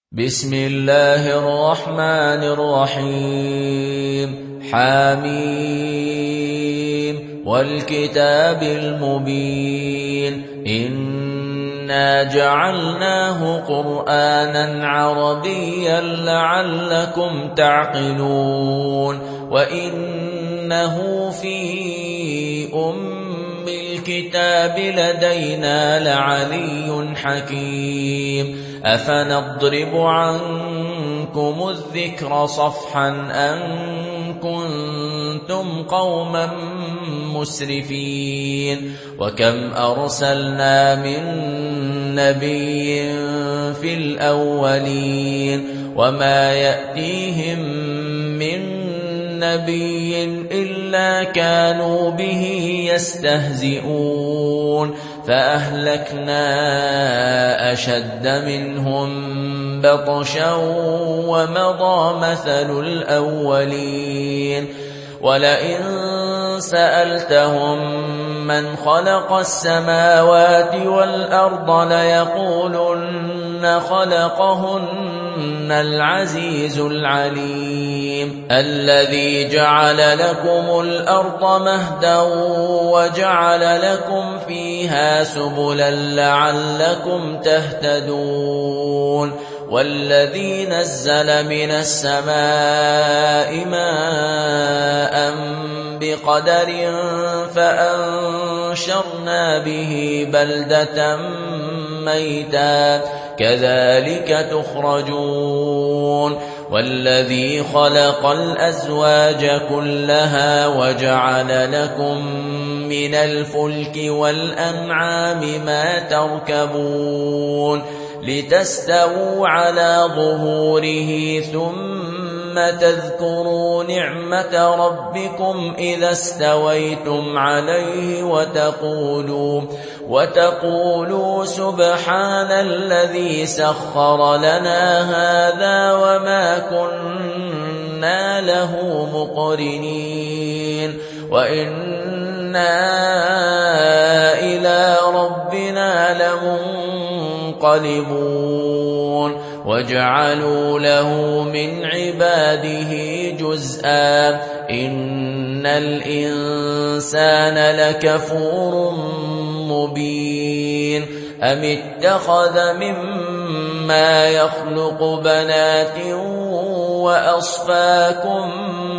بسم الله الرحمن الرحيم حميم والكتاب المبين إنا جعلناه قرآنا عربيا لعلكم تعقلون وإنه في الكتاب لدينا لعلي حكيم أفنضرب عنكم الذكر صفحا أن كنتم قوما مسرفين وكم أرسلنا من نبي في الأولين وما يأتيهم من نبي إلا كانوا به يستهزئون فأهلكنا أشد منهم بطشا ومضى مثل الأولين ولئن سألتهم من خلق السماوات والأرض ليقولن خلقهن العزيز العليم الذي جعل لكم الأرض مهدا وجعل لكم فيها سبلا لعلكم تهتدون والذي نزل من السماء ماء بقدر فأنشرنا به بلدة ميتا كذلك تخرجون والذي خلق الأزواج كلها وجعل لكم من الفلك والأنعام ما تركبون لتستووا على ظهوره ثم تذكروا نعمة ربكم إذا استويتم عليه وتقولوا سبحان الذي سخر لنا هذا وما كنا له مقرنين وإنا إلى ربنا لمنقلبون وجعلوا له من عباده جزءا إن الإنسان لكفور مبين أم اتخذ مما يخلق بنات وأصفاكم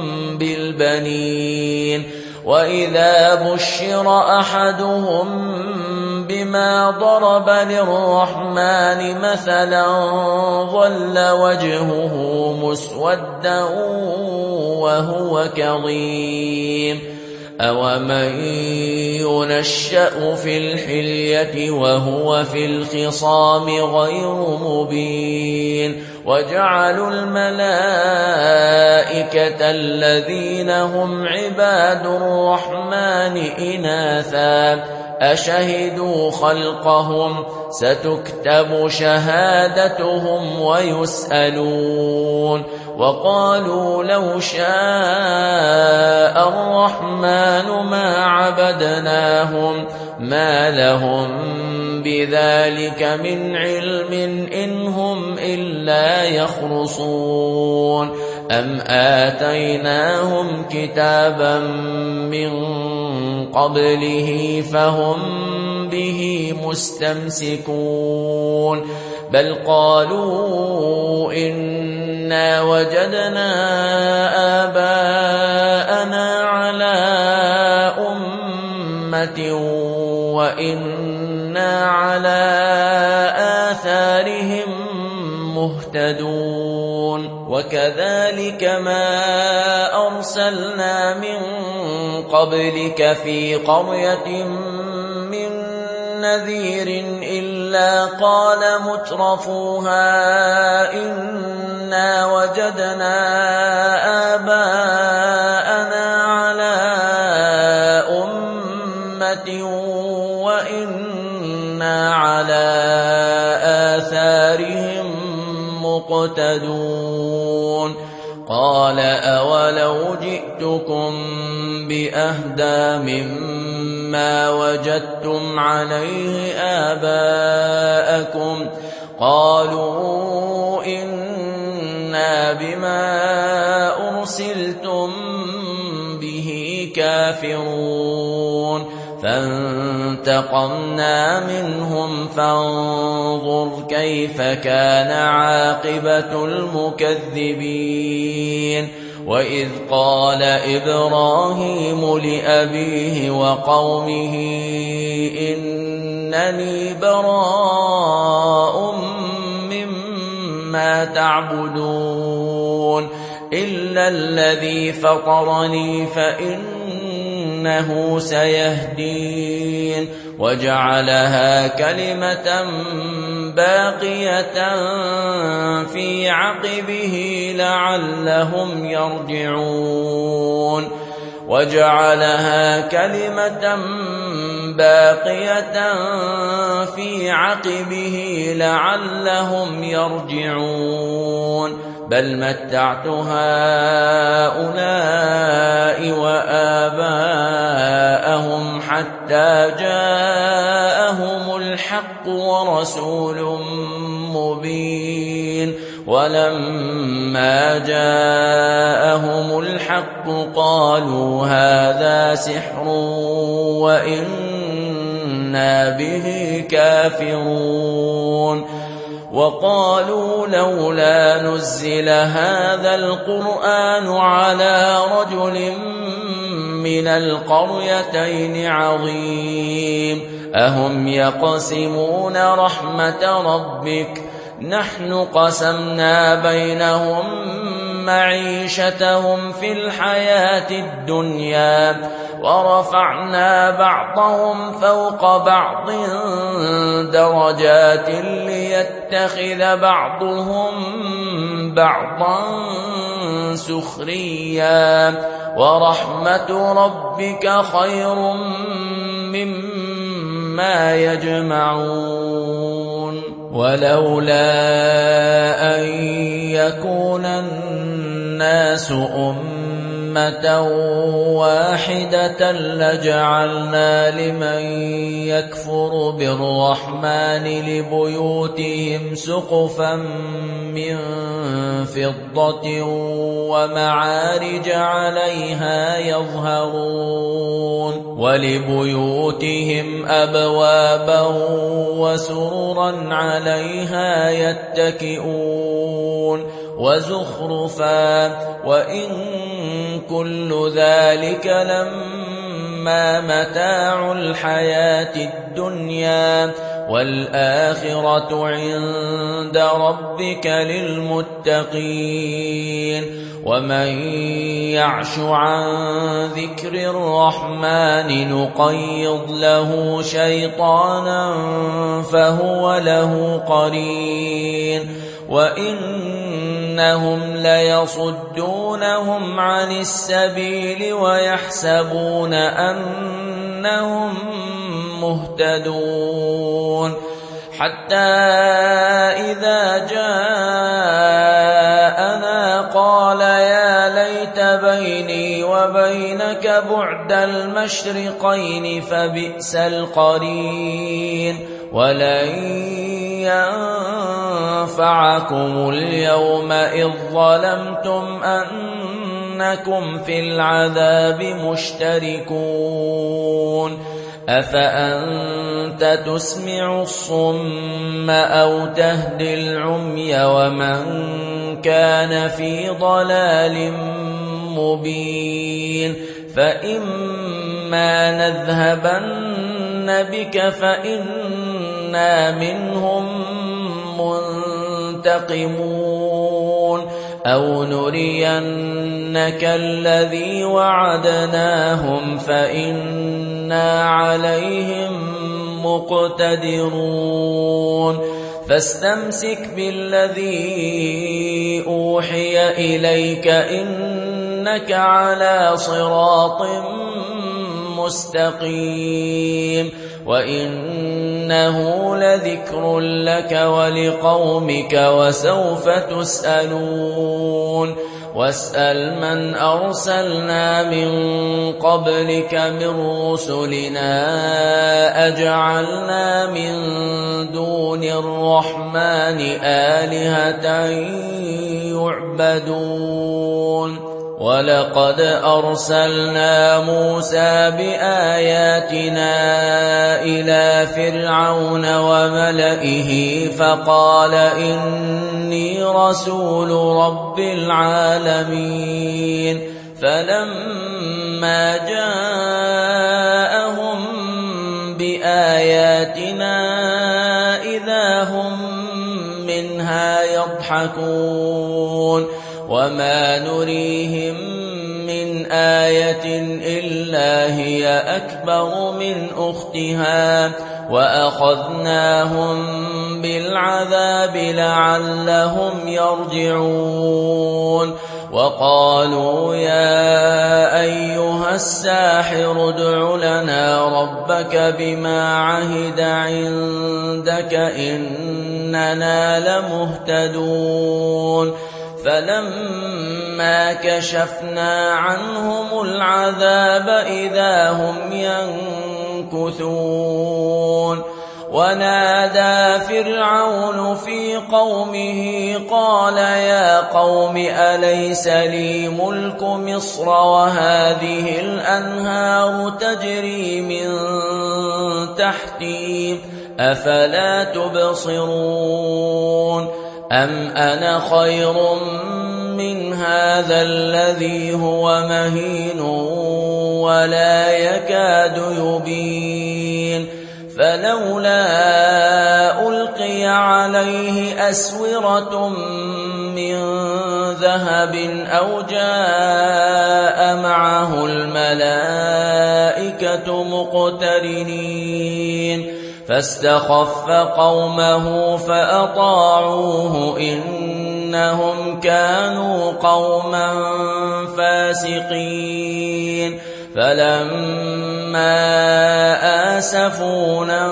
بالبنين وإذا بشر أحدهم بما ضرب للرحمن مثلا ظل وجهه مسودا وهو كظيم أومن ينشأ في الحلية وهو في الخصام غير مبين وجعلوا الملائكة الذين هم عباد الرحمن إناثا أشهدوا خلقهم ستكتب شهادتهم ويسألون وقالوا لو شاء الرحمن ما عبدناهم ما لهم بذلك من علم إن هم إلا يخرصون أم آتيناهم كتابا من قبله فهم به مستمسكون بل قالوا إنا وجدنا آباءنا على أمة وإنا على آثارهم مهتدون وكذلك ما أرسلنا من قبلك في قرية من نذير إلا قال مترفوها إنا وجدنا آباءنا على أمة وإنا على آثارهم مقتدون قال أولو جئتكم بأهدى مما وجدتم عليه آباءكم قالوا إن بما أرسلتم به كافرون فانتقمنا منهم فانظر كيف كان عاقبة المكذبين وإذ قال إبراهيم لأبيه وقومه إنني براء مما تعبدون إلا الذي فطرني فإنه سيهدين وجعلها كلمة باقية في عقبه لعلهم يرجعون وجعلها كلمة باقية في عقبه لعلهم يرجعون بل متعت هؤلاء وآباءهم حتى جاءهم الحق ورسول مبين ولما جاءهم الحق قالوا هذا سحر وإنا به كافرون وقالوا لولا نزل هذا القرآن على رجل من القريتين عظيم أهم يقسمون رحمة ربك نحن قسمنا بينهم معيشتهم في الحياة الدنيا ورفعنا بعضهم فوق بعض درجات ليتخذ بعضهم بعضا سخريا ورحمة ربك خير مما يجمعون ولولا أن يكون الناس أمة واحدة لجعلنا لمن يكفر بالرحمن لبيوتهم سقفا من فضة ومعارج عليها يظهرون ولبيوتهم أبوابا وسررا عليها يتكئون وزخرفا وإن كل ذلك لما متاع الحياة الدنيا والآخرة عند ربك للمتقين ومن يعش عن ذكر الرحمن نقيض له شيطانا فهو له قرين وإنهم ليصدونهم عن السبيل ويحسبون أنهم مهتدون حتى إذا جاءنا قال يا ليت بيني وبينك بعد المشرقين فبئس القرين ولن ينفعكم اليوم إذ ظلمتم أنكم في العذاب مشتركون أفأنت تسمع الصم أو تهدي العمي ومن كان في ضلال مبين فإما نذهبن بك فإنا منهم منتقمون أو نرينك الذي وعدناهم فإنا عليهم مقتدرون فاستمسك بالذي أوحي إليك إنك على صراط مستقيم وإنه لذكر لك ولقومك وسوف تسألون واسأل من أرسلنا من قبلك من رسلنا أجعلنا من دون الرحمن آلهة يعبدون ولقد أرسلنا موسى بآياتنا إلى فرعون وملئه فقال إني رسول رب العالمين فلما جاءهم بآياتنا إذا هم منها يضحكون وما نريهم من آية إلا هي أكبر من أختها وأخذناهم بالعذاب لعلهم يرجعون وقالوا يا أيها الساحر ادع لنا ربك بما عهد عندك إننا لمهتدون فلما كشفنا عنهم العذاب إذا هم ينكثون ونادى فرعون في قومه قال يا قوم أليس لي ملك مصر وهذه الأنهار تجري من تحتي أفلا تبصرون أم أنا خير من هذا الذي هو مهين ولا يكاد يبين فلولا ألقي عليه أسورة من ذهب أو جاء معه الملائكة مقترنين فاستخف قومه فأطاعوه إنهم كانوا قوما فاسقين فلما آسفونا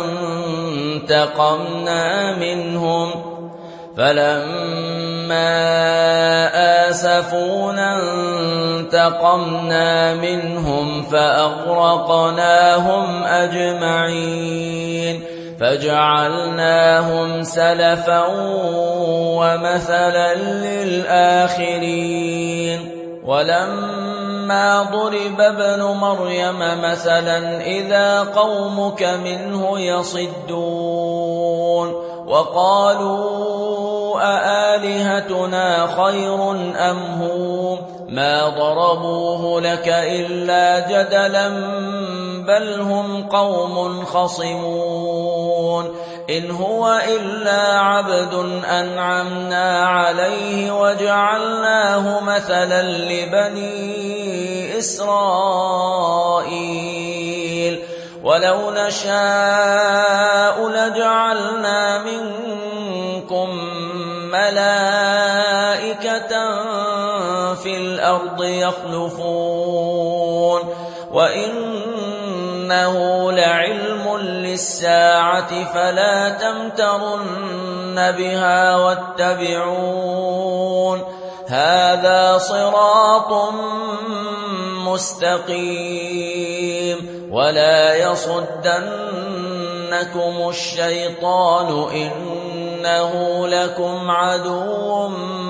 انتقمنا منهم فأغرقناهم أجمعين فجعلناهم سلفا ومثلا للآخرين ولما ضرب ابن مريم مثلا إذا قومك منه يصدون وقالوا أآلهتنا خير أم هو ما ضربوه لك إلا جدلا بل هم قوم خصمون إن هو إلا عبد أنعمنا عليه وجعلناه مثلا لبني إسرائيل ولو نشاء لجعلنا منكم ملائكة في الأرض يخلفون وإنه لعلم للساعة فلا تمترن بها واتبعون هذا صراط مستقيم ولا يصدنكم الشيطان إنه لكم عدو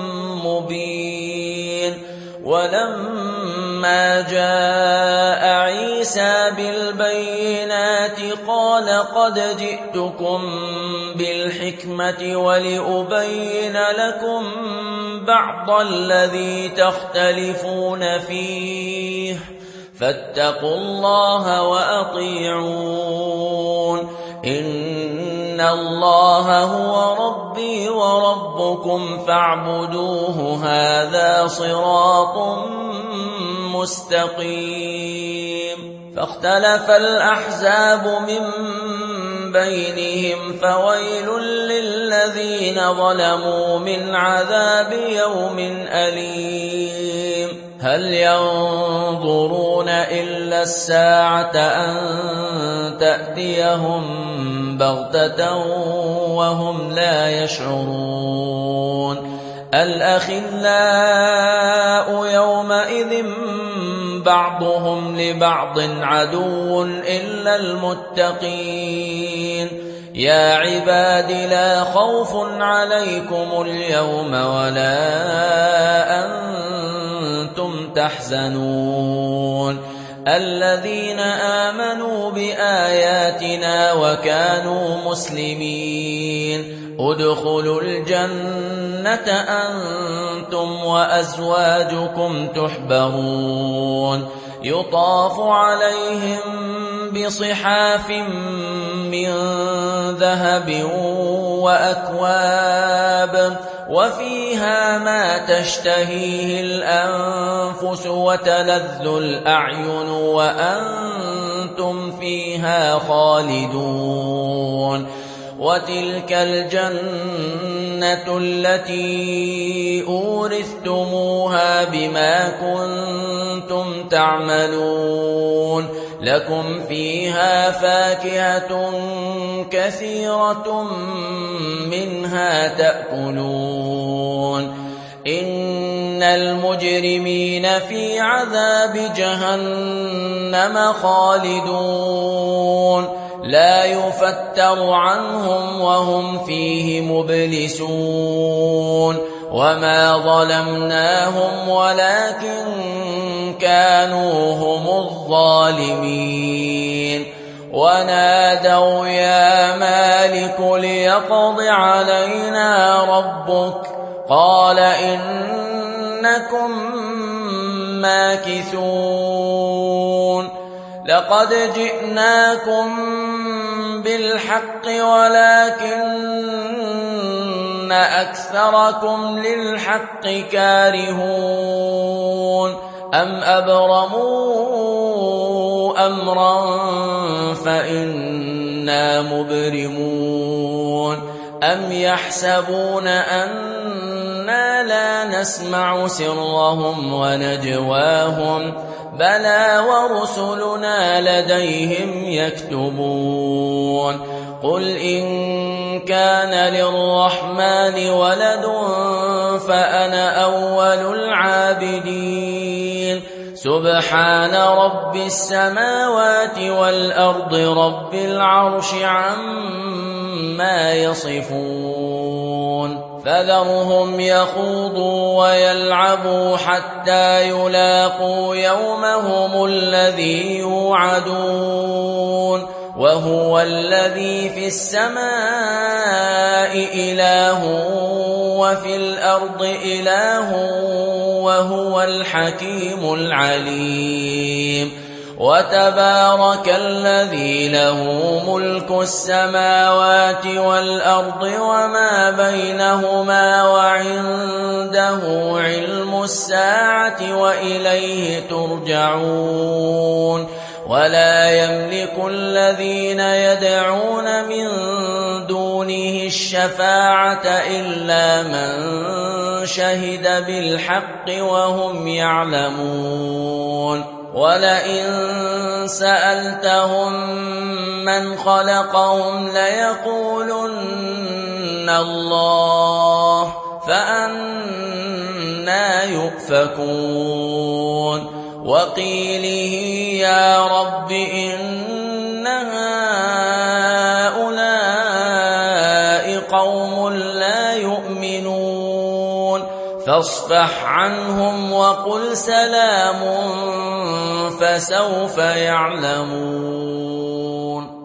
مبين ولما جاء عيسى بالبينات قال قد جئتكم بالحكمة ولأبين لكم بعض الذي تختلفون فيه فاتقوا الله وأطيعون إن الله هو ربي وربكم فاعبدوه هذا صراط مستقيم فاختلف الأحزاب من بينهم فويل للذين ظلموا من عذاب يوم أليم هل ينظرون إلا الساعة أن تأتيهم بغتة وهم لا يشعرون الأخلاء يومئذ بعضهم لبعض عدو إلا المتقين يا عباد لا خوف عليكم اليوم ولا أنتم تحزنون الذين آمنوا بآياتنا وكانوا مسلمين ادخلوا الجنة أنتم وأزواجكم تحبرون يطاف عليهم بصحاف من ذهب وأكواب وفيها ما تشتهيه الأنفس وتلذ الأعين وأنتم فيها خالدون وتلك الجنة التي أورثتموها بما كنتم تعملون لكم فيها فاكهة كثيرة منها تأكلون إن المجرمين في عذاب جهنم خالدون لا يفتر عنهم وهم فيه مبلسون وما ظلمناهم ولكن كانوا هم الظالمين ونادوا يا مالك ليقض علينا ربك قال إنكم ماكثون لقد جئناكم بالحق ولكن أكثركم للحق كارهون أم أبرموا أمرا فإنا مبرمون أم يحسبون أنا لا نسمع سرهم ونجواهم بلى ورسلنا لديهم يكتبون قل إن كان للرحمن ولد فأنا أول العابدين سبحان رب السماوات والأرض رب العرش عما يصفون فذرهم يخوضوا ويلعبوا حتى يلاقوا يومهم الذي يوعدون وهو الذي في السماء إله وفي الأرض إله وهو الحكيم العليم وتبارك الذي له ملك السماوات والأرض وما بينهما وعنده علم الساعة وإليه ترجعون ولا يملك الذين يدعون من دونه الشفاعة إلا من شهد بالحق وهم يعلمون ولئن سألتهم من خلقهم ليقولن الله فأنى يؤفكون وقيله يا رب إن هؤلاء قوم لا يؤمنون فاصفح عنهم وقل سلام فسوف يعلمون